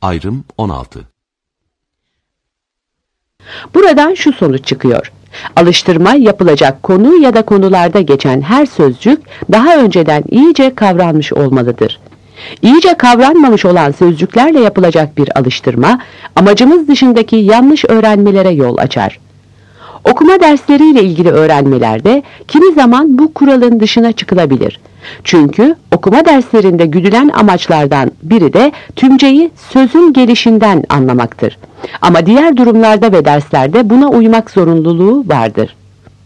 Ayrım 16. Buradan şu sonuç çıkıyor. Alıştırma yapılacak konu ya da konularda geçen her sözcük daha önceden iyice kavranmış olmalıdır. İyice kavranmamış olan sözcüklerle yapılacak bir alıştırma, amacımız dışındaki yanlış öğrenmelere yol açar. Okuma dersleriyle ilgili öğrenmelerde kimi zaman bu kuralın dışına çıkılabilir. Çünkü okuma derslerinde güdülen amaçlardan biri de tümceyi sözün gelişinden anlamaktır. Ama diğer durumlarda ve derslerde buna uymak zorunluluğu vardır.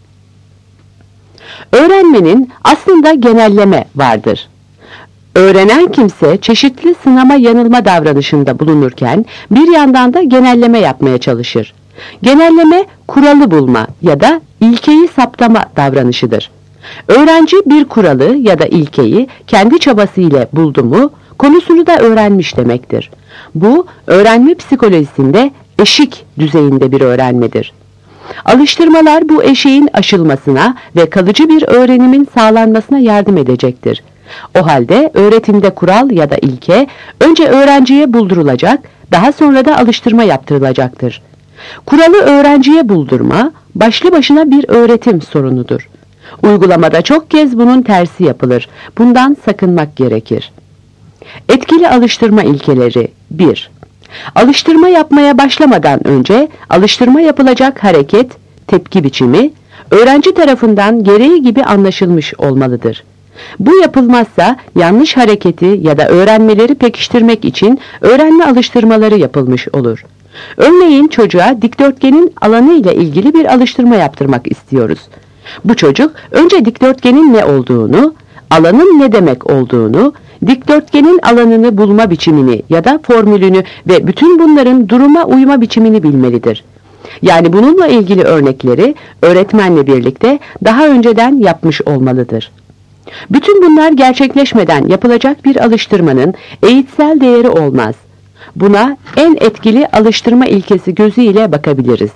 Öğrenmenin aslında genelleme vardır. Öğrenen kimse çeşitli sınama yanılma davranışında bulunurken bir yandan da genelleme yapmaya çalışır. Genelleme kuralı bulma ya da ilkeyi saptama davranışıdır. Öğrenci bir kuralı ya da ilkeyi kendi çabasıyla buldu mu, konusunu da öğrenmiş demektir. Bu, öğrenme psikolojisinde eşik düzeyinde bir öğrenmedir. Alıştırmalar bu eşiğin aşılmasına ve kalıcı bir öğrenimin sağlanmasına yardım edecektir. O halde öğretimde kural ya da ilke önce öğrenciye buldurulacak, daha sonra da alıştırma yaptırılacaktır. Kuralı öğrenciye buldurma, başlı başına bir öğretim sorunudur. Uygulamada çok kez bunun tersi yapılır. Bundan sakınmak gerekir. Etkili alıştırma ilkeleri 1. Alıştırma yapmaya başlamadan önce alıştırma yapılacak hareket, tepki biçimi, öğrenci tarafından gereği gibi anlaşılmış olmalıdır. Bu yapılmazsa yanlış hareketi ya da öğrenmeleri pekiştirmek için öğrenme alıştırmaları yapılmış olur. Örneğin çocuğa dikdörtgenin alanı ile ilgili bir alıştırma yaptırmak istiyoruz. Bu çocuk önce dikdörtgenin ne olduğunu, alanın ne demek olduğunu, dikdörtgenin alanını bulma biçimini ya da formülünü ve bütün bunların duruma uyma biçimini bilmelidir. Yani bununla ilgili örnekleri öğretmenle birlikte daha önceden yapmış olmalıdır. Bütün bunlar gerçekleşmeden yapılacak bir alıştırmanın eğitsel değeri olmaz. Buna en etkili alıştırma ilkesi gözüyle bakabiliriz.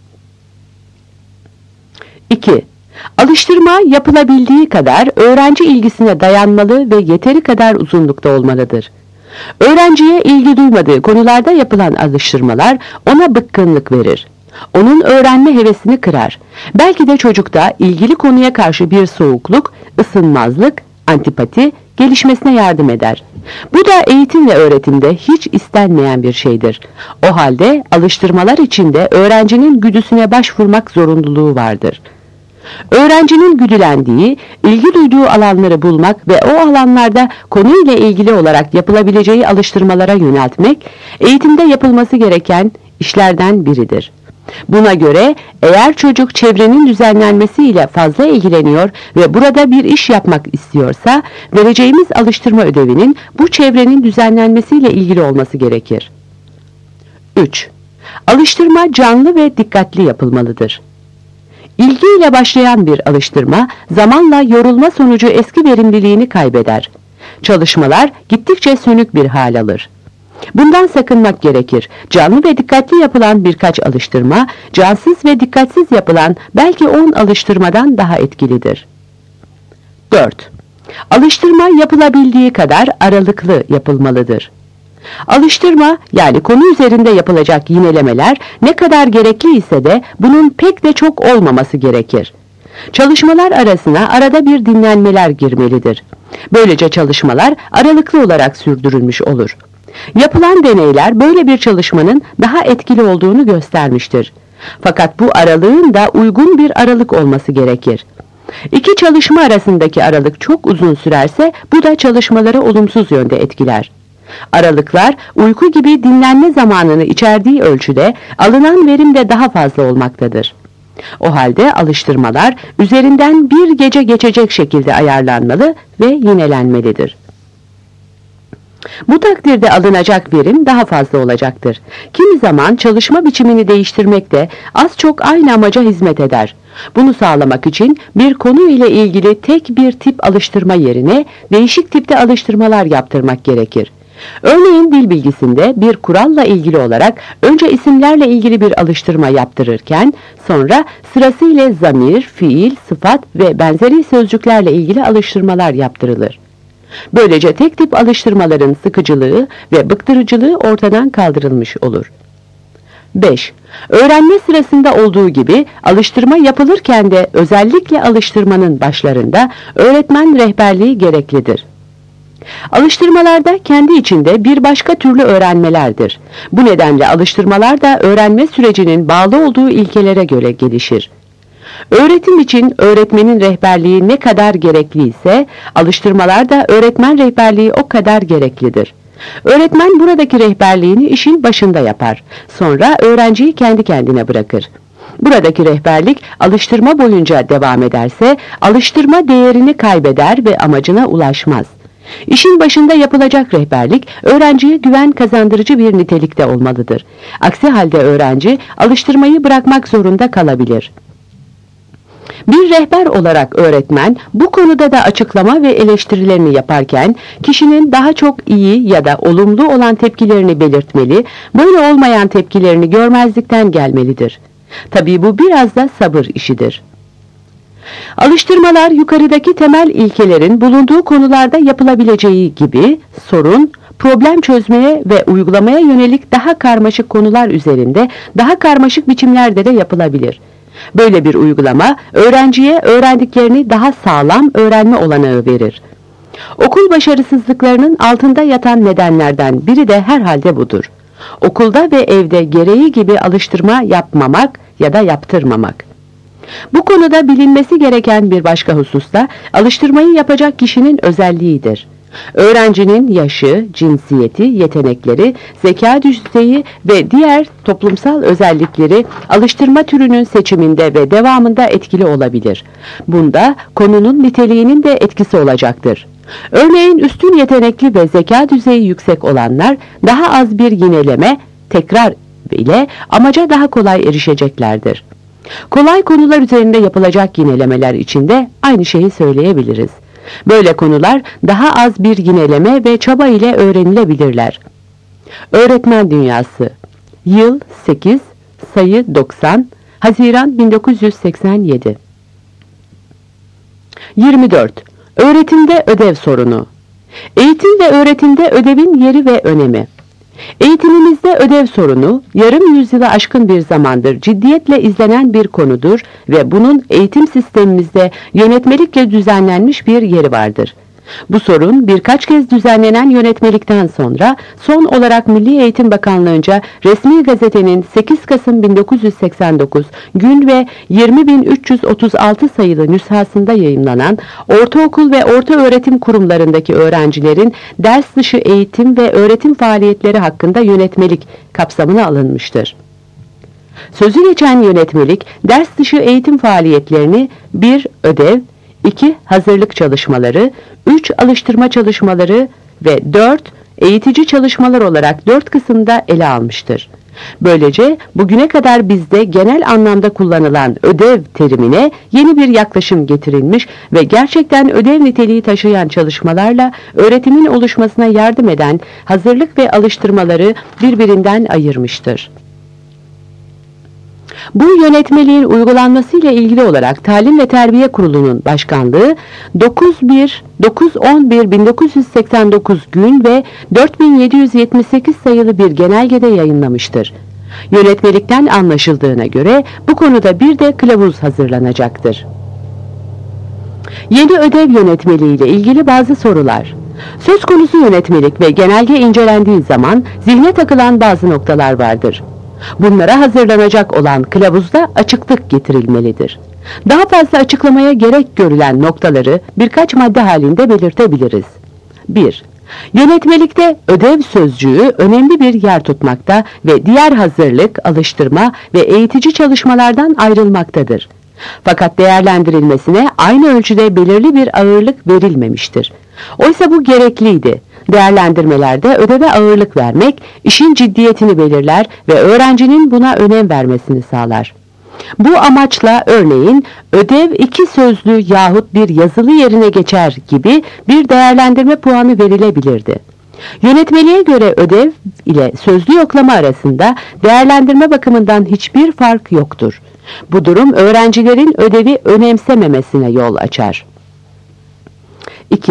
2. Alıştırma yapılabildiği kadar öğrenci ilgisine dayanmalı ve yeteri kadar uzunlukta olmalıdır. Öğrenciye ilgi duymadığı konularda yapılan alıştırmalar ona bıkkınlık verir. Onun öğrenme hevesini kırar. Belki de çocukta ilgili konuya karşı bir soğukluk, ısınmazlık, antipati gelişmesine yardım eder. Bu da eğitim ve öğretimde hiç istenmeyen bir şeydir. O halde alıştırmalar içinde öğrencinin güdüsüne başvurmak zorunluluğu vardır. Öğrencinin güdülendiği, ilgi duyduğu alanları bulmak ve o alanlarda konuyla ilgili olarak yapılabileceği alıştırmalara yöneltmek, eğitimde yapılması gereken işlerden biridir. Buna göre eğer çocuk çevrenin düzenlenmesiyle fazla ilgileniyor ve burada bir iş yapmak istiyorsa, vereceğimiz alıştırma ödevinin bu çevrenin düzenlenmesiyle ilgili olması gerekir. 3. Alıştırma canlı ve dikkatli yapılmalıdır. İlgiyle başlayan bir alıştırma, zamanla yorulma sonucu eski verimliliğini kaybeder. Çalışmalar gittikçe sönük bir hal alır. Bundan sakınmak gerekir. Canlı ve dikkatli yapılan birkaç alıştırma, cansız ve dikkatsiz yapılan belki 10 alıştırmadan daha etkilidir. 4. Alıştırma yapılabildiği kadar aralıklı yapılmalıdır. Alıştırma, yani konu üzerinde yapılacak yinelemeler ne kadar gerekli ise de bunun pek de çok olmaması gerekir. Çalışmalar arasına arada bir dinlenmeler girmelidir. Böylece çalışmalar aralıklı olarak sürdürülmüş olur. Yapılan deneyler böyle bir çalışmanın daha etkili olduğunu göstermiştir. Fakat bu aralığın da uygun bir aralık olması gerekir. İki çalışma arasındaki aralık çok uzun sürerse bu da çalışmaları olumsuz yönde etkiler. Aralıklar uyku gibi dinlenme zamanını içerdiği ölçüde alınan verim de daha fazla olmaktadır. O halde alıştırmalar üzerinden bir gece geçecek şekilde ayarlanmalı ve yinelenmelidir. Bu takdirde alınacak verim daha fazla olacaktır. Kimi zaman çalışma biçimini değiştirmek de az çok aynı amaca hizmet eder. Bunu sağlamak için bir konu ile ilgili tek bir tip alıştırma yerine değişik tipte alıştırmalar yaptırmak gerekir. Örneğin dil bilgisinde bir kuralla ilgili olarak önce isimlerle ilgili bir alıştırma yaptırırken sonra sırasıyla zamir, fiil, sıfat ve benzeri sözcüklerle ilgili alıştırmalar yaptırılır. Böylece tek tip alıştırmaların sıkıcılığı ve bıktırıcılığı ortadan kaldırılmış olur. 5. Öğrenme sırasında olduğu gibi alıştırma yapılırken de özellikle alıştırmanın başlarında öğretmen rehberliği gereklidir. Alıştırmalarda kendi içinde bir başka türlü öğrenmelerdir. Bu nedenle alıştırmalar da öğrenme sürecinin bağlı olduğu ilkelere göre gelişir. Öğretim için öğretmenin rehberliği ne kadar gerekliyse, alıştırmalar da öğretmen rehberliği o kadar gereklidir. Öğretmen buradaki rehberliğini işin başında yapar. Sonra öğrenciyi kendi kendine bırakır. Buradaki rehberlik alıştırma boyunca devam ederse, alıştırma değerini kaybeder ve amacına ulaşmaz. İşin başında yapılacak rehberlik, öğrenciye güven kazandırıcı bir nitelikte olmalıdır. Aksi halde öğrenci, alıştırmayı bırakmak zorunda kalabilir. Bir rehber olarak öğretmen, bu konuda da açıklama ve eleştirilerini yaparken, kişinin daha çok iyi ya da olumlu olan tepkilerini belirtmeli, böyle olmayan tepkilerini görmezlikten gelmelidir. Tabii bu biraz da sabır işidir. Alıştırmalar yukarıdaki temel ilkelerin bulunduğu konularda yapılabileceği gibi sorun, problem çözmeye ve uygulamaya yönelik daha karmaşık konular üzerinde daha karmaşık biçimlerde de yapılabilir. Böyle bir uygulama öğrenciye öğrendiklerini daha sağlam öğrenme olanağı verir. Okul başarısızlıklarının altında yatan nedenlerden biri de herhalde budur. Okulda ve evde gereği gibi alıştırma yapmamak ya da yaptırmamak. Bu konuda bilinmesi gereken bir başka husus da alıştırmayı yapacak kişinin özelliğidir. Öğrencinin yaşı, cinsiyeti, yetenekleri, zeka düzeyi ve diğer toplumsal özellikleri alıştırma türünün seçiminde ve devamında etkili olabilir. Bunda konunun niteliğinin de etkisi olacaktır. Örneğin üstün yetenekli ve zeka düzeyi yüksek olanlar daha az bir yineleme, tekrar ile amaca daha kolay erişeceklerdir. Kolay konular üzerinde yapılacak yinelemeler için de aynı şeyi söyleyebiliriz. Böyle konular daha az bir yineleme ve çaba ile öğrenilebilirler. Öğretmen Dünyası. Yıl 8, sayı 90, Haziran 1987. 24. Öğretimde ödev sorunu. Eğitim ve öğretimde ödevin yeri ve önemi. Eğitimimizde ödev sorunu, yarım yüzyılı aşkın bir zamandır ciddiyetle izlenen bir konudur ve bunun eğitim sistemimizde yönetmelikle düzenlenmiş bir yeri vardır. Bu sorun birkaç kez düzenlenen yönetmelikten sonra son olarak Milli Eğitim Bakanlığı'nca resmi gazetenin 8 Kasım 1989 gün ve 20.336 sayılı nüshasında yayımlanan ortaokul ve ortaöğretim kurumlarındaki öğrencilerin ders dışı eğitim ve öğretim faaliyetleri hakkında yönetmelik kapsamına alınmıştır. Sözü geçen yönetmelik ders dışı eğitim faaliyetlerini 1. Ödev, 2. Hazırlık çalışmaları, 3. Alıştırma çalışmaları ve 4. Eğitici çalışmalar olarak 4 kısımda ele almıştır. Böylece bugüne kadar bizde genel anlamda kullanılan ödev terimine yeni bir yaklaşım getirilmiş ve gerçekten ödev niteliği taşıyan çalışmalarla öğretimin oluşmasına yardım eden hazırlık ve alıştırmaları birbirinden ayırmıştır. Bu yönetmeliğin uygulanmasıyla ilgili olarak Talim ve Terbiye Kurulu'nun başkanlığı 9.11.1989 gün ve 4778 sayılı bir genelgede yayınlamıştır. Yönetmelikten anlaşıldığına göre bu konuda bir de kılavuz hazırlanacaktır. Yeni ödev yönetmeliği ile ilgili bazı sorular. Söz konusu yönetmelik ve genelge incelendiği zaman zihne takılan bazı noktalar vardır. Bunlara hazırlanacak olan kılavuzda açıklık getirilmelidir. Daha fazla açıklamaya gerek görülen noktaları birkaç madde halinde belirtebiliriz. 1. Yönetmelikte ödev sözcüğü önemli bir yer tutmakta ve diğer hazırlık, alıştırma ve eğitici çalışmalardan ayrılmaktadır. Fakat değerlendirilmesine aynı ölçüde belirli bir ağırlık verilmemiştir. Oysa bu gerekliydi. Değerlendirmelerde ödeve ağırlık vermek, işin ciddiyetini belirler ve öğrencinin buna önem vermesini sağlar. Bu amaçla örneğin ödev 2 sözlü yahut bir yazılı yerine geçer gibi bir değerlendirme puanı verilebilirdi. Yönetmeliğe göre ödev ile sözlü yoklama arasında değerlendirme bakımından hiçbir fark yoktur. Bu durum öğrencilerin ödevi önemsememesine yol açar. 2.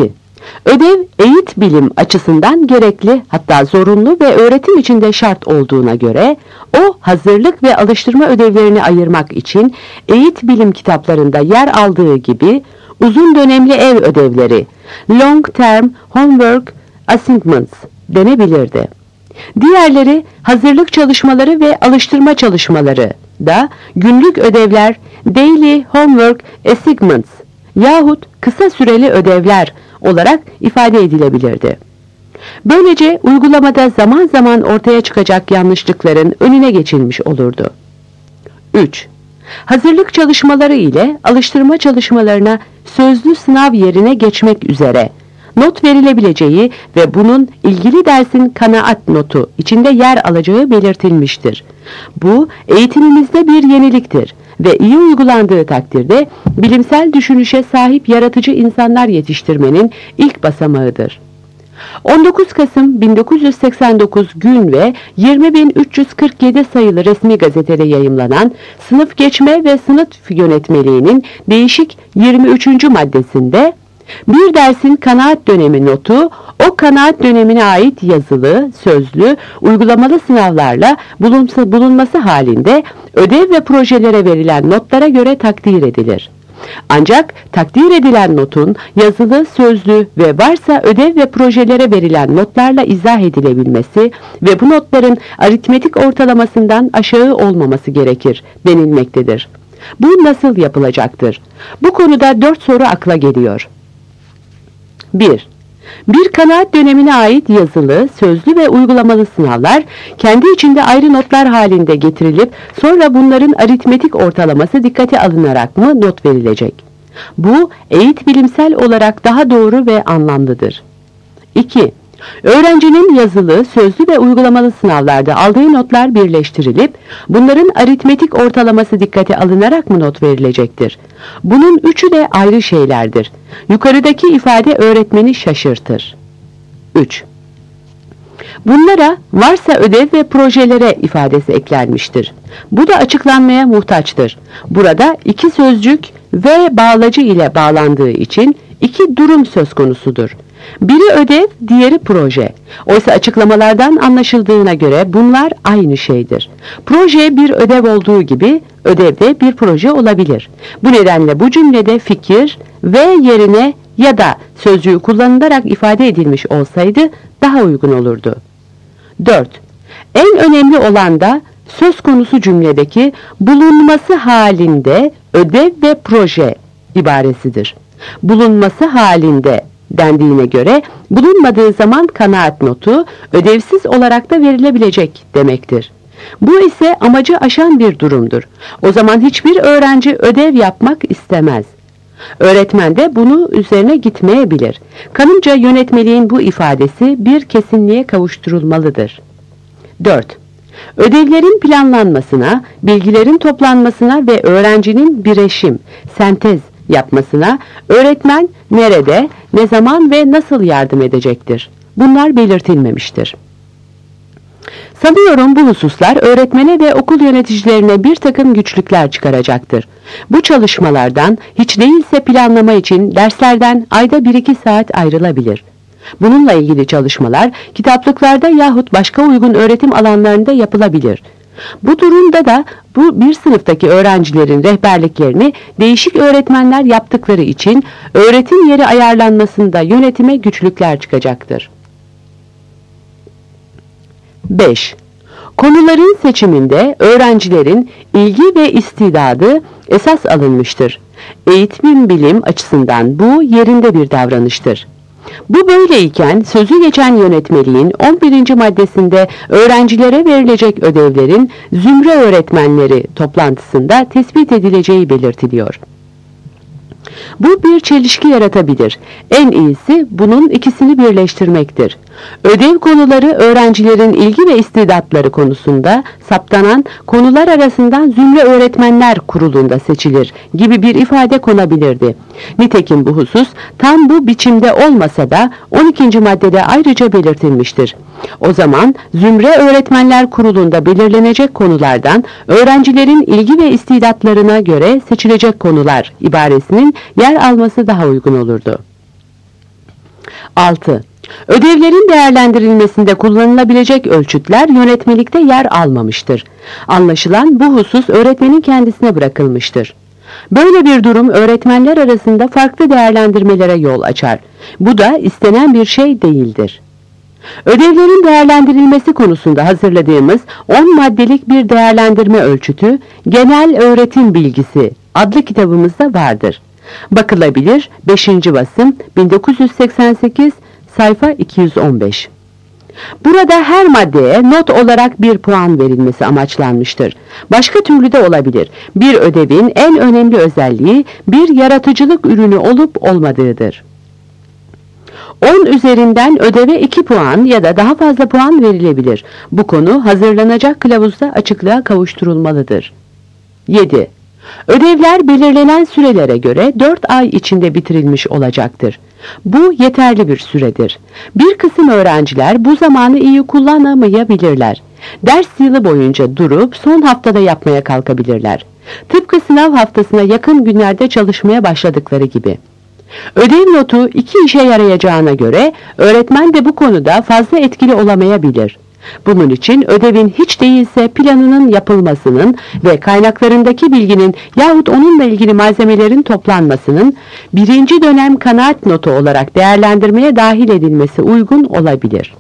Ödev eğit bilim açısından gerekli, hatta zorunlu ve öğretim içinde şart olduğuna göre o hazırlık ve alıştırma ödevlerini ayırmak için eğit bilim kitaplarında yer aldığı gibi uzun dönemli ev ödevleri, long term homework assignments denebilirdi. Diğerleri hazırlık çalışmaları ve alıştırma çalışmaları da günlük ödevler, daily homework assignments yahut kısa süreli ödevler olarak ifade edilebilirdi. Böylece uygulamada zaman zaman ortaya çıkacak yanlışlıkların önüne geçilmiş olurdu. 3. Hazırlık çalışmaları ile alıştırma çalışmalarına sözlü sınav yerine geçmek üzere not verilebileceği ve bunun ilgili dersin kanaat notu içinde yer alacağı belirtilmiştir. Bu eğitimimizde bir yeniliktir ve iyi uygulandığı takdirde bilimsel düşünüşe sahip yaratıcı insanlar yetiştirmenin ilk basamağıdır. 19 Kasım 1989 gün ve 20.347 sayılı resmi gazetede yayımlanan sınıf geçme ve sınıf yönetmeliğinin değişik 23. maddesinde bir dersin kanaat dönemi notu, o kanaat dönemine ait yazılı, sözlü, uygulamalı sınavlarla bulunması halinde ödev ve projelere verilen notlara göre takdir edilir. Ancak takdir edilen notun yazılı, sözlü ve varsa ödev ve projelere verilen notlarla izah edilebilmesi ve bu notların aritmetik ortalamasından aşağı olmaması gerekir denilmektedir. Bu nasıl yapılacaktır? Bu konuda 4 soru akla geliyor. 1. Bir kanaat dönemine ait yazılı, sözlü ve uygulamalı sınavlar kendi içinde ayrı notlar halinde getirilip sonra bunların aritmetik ortalaması dikkate alınarak mı not verilecek? Bu eğit bilimsel olarak daha doğru ve anlamlıdır. 2. Öğrencinin yazılı, sözlü ve uygulamalı sınavlarda aldığı notlar birleştirilip bunların aritmetik ortalaması dikkate alınarak mı not verilecektir? Bunun üçü de ayrı şeylerdir. Yukarıdaki ifade öğretmeni şaşırtır. 3. Bunlara varsa ödev ve projelere ifadesi eklenmiştir. Bu da açıklanmaya muhtaçtır. Burada iki sözcük ve bağlacı ile bağlandığı için iki durum söz konusudur. Biri ödev, diğeri proje. Oysa açıklamalardan anlaşıldığına göre bunlar aynı şeydir. Proje bir ödev olduğu gibi ödev de bir proje olabilir. Bu nedenle bu cümlede fikir ve yerine ya da sözcüğü kullanılarak ifade edilmiş olsaydı daha uygun olurdu. 4. En önemli olan da söz konusu cümledeki bulunması halinde ödev ve proje ibaresidir. Bulunması halinde dendiğine göre bulunmadığı zaman kanaat notu ödevsiz olarak da verilebilecek demektir. Bu ise amacı aşan bir durumdur. O zaman hiçbir öğrenci ödev yapmak istemez. Öğretmen de bunu üzerine gitmeyebilir. Kanımca yönetmeliğin bu ifadesi bir kesinliğe kavuşturulmalıdır. 4. Ödevlerin planlanmasına, bilgilerin toplanmasına ve öğrencinin bireşim, sentez yapmasına öğretmen nerede, ne zaman ve nasıl yardım edecektir? Bunlar belirtilmemiştir. Sanıyorum bu hususlar öğretmene ve okul yöneticilerine bir takım güçlükler çıkaracaktır. Bu çalışmalardan hiç değilse planlama için derslerden ayda 1-2 saat ayrılabilir. Bununla ilgili çalışmalar kitaplıklarda yahut başka uygun öğretim alanlarında yapılabilir. Bu durumda da bu bir sınıftaki öğrencilerin rehberliklerini değişik öğretmenler yaptıkları için öğretim yeri ayarlanmasında yönetime güçlükler çıkacaktır. 5. Konuların seçiminde öğrencilerin ilgi ve istidadı esas alınmıştır. Eğitim bilim açısından bu yerinde bir davranıştır. Bu böyleyken sözü geçen yönetmeliğin 11. maddesinde öğrencilere verilecek ödevlerin zümre öğretmenleri toplantısında tespit edileceği belirtiliyor. Bu bir çelişki yaratabilir. En iyisi bunun ikisini birleştirmektir. Ödev konuları öğrencilerin ilgi ve istidatları konusunda saptanan konular arasından zümre öğretmenler kurulunda seçilir gibi bir ifade konabilirdi. Nitekim bu husus tam bu biçimde olmasa da 12. maddede ayrıca belirtilmiştir. O zaman zümre öğretmenler kurulunda belirlenecek konulardan öğrencilerin ilgi ve istidatlarına göre seçilecek konular ibaresinin yer alması daha uygun olurdu. 6. Ödevlerin değerlendirilmesinde kullanılabilecek ölçütler yönetmelikte yer almamıştır. Anlaşılan bu husus öğretmenin kendisine bırakılmıştır. Böyle bir durum öğretmenler arasında farklı değerlendirmelere yol açar. Bu da istenen bir şey değildir. Ödevlerin değerlendirilmesi konusunda hazırladığımız 10 maddelik bir değerlendirme ölçütü Genel Öğretim Bilgisi adlı kitabımızda vardır. Bakılabilir, 5. basım, 1988, sayfa 215. Burada her maddeye not olarak bir puan verilmesi amaçlanmıştır. Başka türlü de olabilir. Bir ödevin en önemli özelliği bir yaratıcılık ürünü olup olmadığıdır. 10 üzerinden ödeve 2 puan ya da daha fazla puan verilebilir. Bu konu hazırlanacak kılavuzda açıklığa kavuşturulmalıdır. 7. Ödevler belirlenen sürelere göre 4 ay içinde bitirilmiş olacaktır. Bu yeterli bir süredir. Bir kısım öğrenciler bu zamanı iyi kullanamayabilirler. Ders yılı boyunca durup son haftada yapmaya kalkabilirler. Tıpkı sınav haftasına yakın günlerde çalışmaya başladıkları gibi. Ödev notu 2 işe yarayacağına göre öğretmen de bu konuda fazla etkili olamayabilir. Bunun için ödevin hiç değilse planının yapılmasının ve kaynaklarındaki bilginin yahut onunla ilgili malzemelerin toplanmasının 1. dönem kanaat notu olarak değerlendirmeye dahil edilmesi uygun olabilir.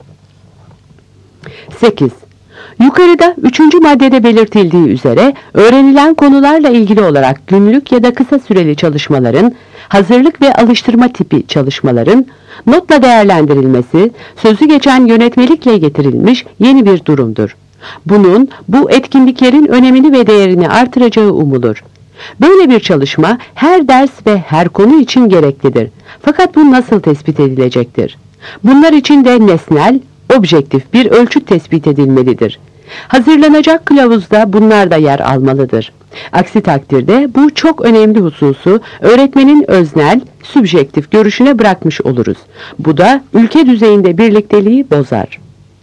8. Yukarıda 3. maddede belirtildiği üzere öğrenilen konularla ilgili olarak günlük ya da kısa süreli çalışmaların, hazırlık ve alıştırma tipi çalışmaların notla değerlendirilmesi, sözü geçen yönetmelikle getirilmiş yeni bir durumdur. Bunun bu etkinliklerin önemini ve değerini artıracağı umulur. Böyle bir çalışma her ders ve her konu için gereklidir. Fakat bu nasıl tespit edilecektir? Bunlar için de nesnel, objektif bir ölçüt tespit edilmelidir. Hazırlanacak kılavuzda bunlar da yer almalıdır. Aksi takdirde bu çok önemli hususu öğretmenin öznel, sübjektif görüşüne bırakmış oluruz. Bu da ülke düzeyinde birlikteliği bozar.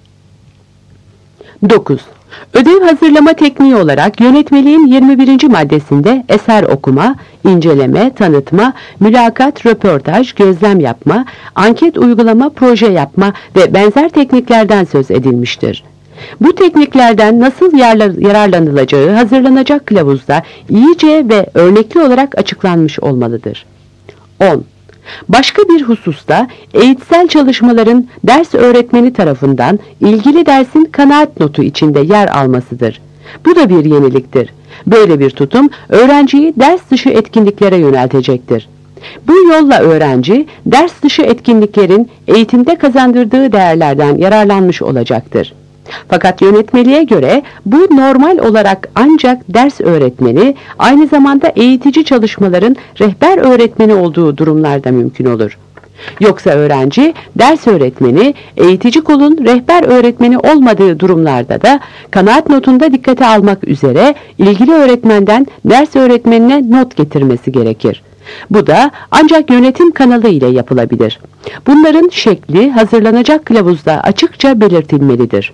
9. Ödev hazırlama tekniği olarak yönetmeliğin 21. maddesinde eser okuma, inceleme, tanıtma, mülakat, röportaj, gözlem yapma, anket uygulama, proje yapma ve benzer tekniklerden söz edilmiştir. Bu tekniklerden nasıl yararlanılacağı hazırlanacak kılavuzda iyice ve örnekli olarak açıklanmış olmalıdır. 10. Başka bir hususta eğitsel çalışmaların ders öğretmeni tarafından ilgili dersin kanaat notu içinde yer almasıdır. Bu da bir yeniliktir. Böyle bir tutum öğrenciyi ders dışı etkinliklere yöneltecektir. Bu yolla öğrenci ders dışı etkinliklerin eğitimde kazandırdığı değerlerden yararlanmış olacaktır. Fakat yönetmeliğe göre bu normal olarak ancak ders öğretmeni, aynı zamanda eğitici çalışmaların rehber öğretmeni olduğu durumlarda mümkün olur. Yoksa öğrenci, ders öğretmeni, eğitici kolun rehber öğretmeni olmadığı durumlarda da kanaat notunda dikkate almak üzere ilgili öğretmenden ders öğretmenine not getirmesi gerekir. Bu da ancak yönetim kanalı ile yapılabilir. Bunların şekli hazırlanacak kılavuzda açıkça belirtilmelidir.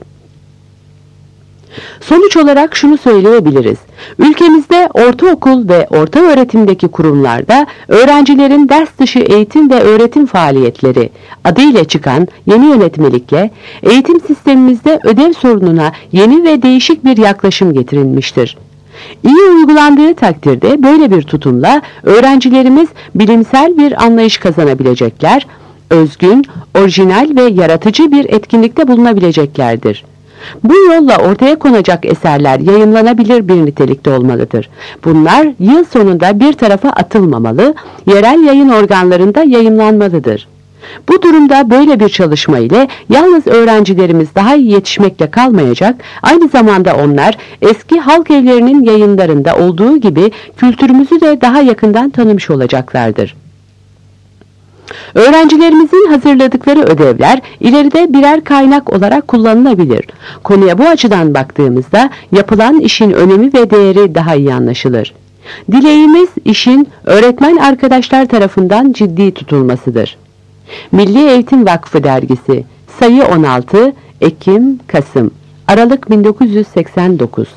Sonuç olarak şunu söyleyebiliriz. Ülkemizde ortaokul ve orta öğretimdeki kurumlarda öğrencilerin ders dışı eğitim ve öğretim faaliyetleri adıyla çıkan yeni yönetmelikle eğitim sistemimizde ödev sorununa yeni ve değişik bir yaklaşım getirilmiştir. İyi uygulandığı takdirde böyle bir tutumla öğrencilerimiz bilimsel bir anlayış kazanabilecekler, özgün, orijinal ve yaratıcı bir etkinlikte bulunabileceklerdir. Bu yolla ortaya konacak eserler yayımlanabilir bir nitelikte olmalıdır. Bunlar yıl sonunda bir tarafa atılmamalı, yerel yayın organlarında yayımlanmalıdır. Bu durumda böyle bir çalışma ile yalnız öğrencilerimiz daha iyi yetişmekle kalmayacak, aynı zamanda onlar eski halk evlerinin yayınlarında olduğu gibi kültürümüzü de daha yakından tanımış olacaklardır. Öğrencilerimizin hazırladıkları ödevler ileride birer kaynak olarak kullanılabilir. Konuya bu açıdan baktığımızda yapılan işin önemi ve değeri daha iyi anlaşılır. Dileğimiz işin öğretmen arkadaşlar tarafından ciddi tutulmasıdır. Milli Eğitim Vakfı Dergisi, sayı 16, Ekim-Kasım, Aralık 1989.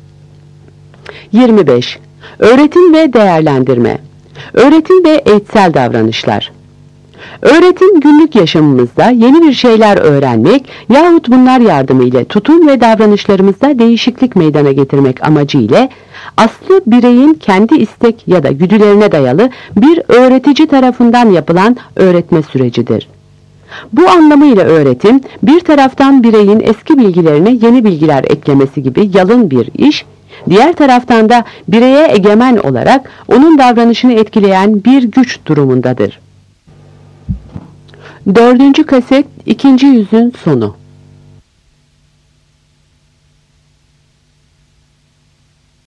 25. Öğretim ve değerlendirme. Öğretim ve eğitsel davranışlar. Öğretim günlük yaşamımızda yeni bir şeyler öğrenmek yahut bunlar yardımıyla tutum ve davranışlarımızda değişiklik meydana getirmek amacı ile aslı bireyin kendi istek ya da güdülerine dayalı bir öğretici tarafından yapılan öğretme sürecidir. Bu anlamıyla öğretim, bir taraftan bireyin eski bilgilerine yeni bilgiler eklemesi gibi yalın bir iş, diğer taraftan da bireye egemen olarak onun davranışını etkileyen bir güç durumundadır. 4. kaset 2. yüzün sonu.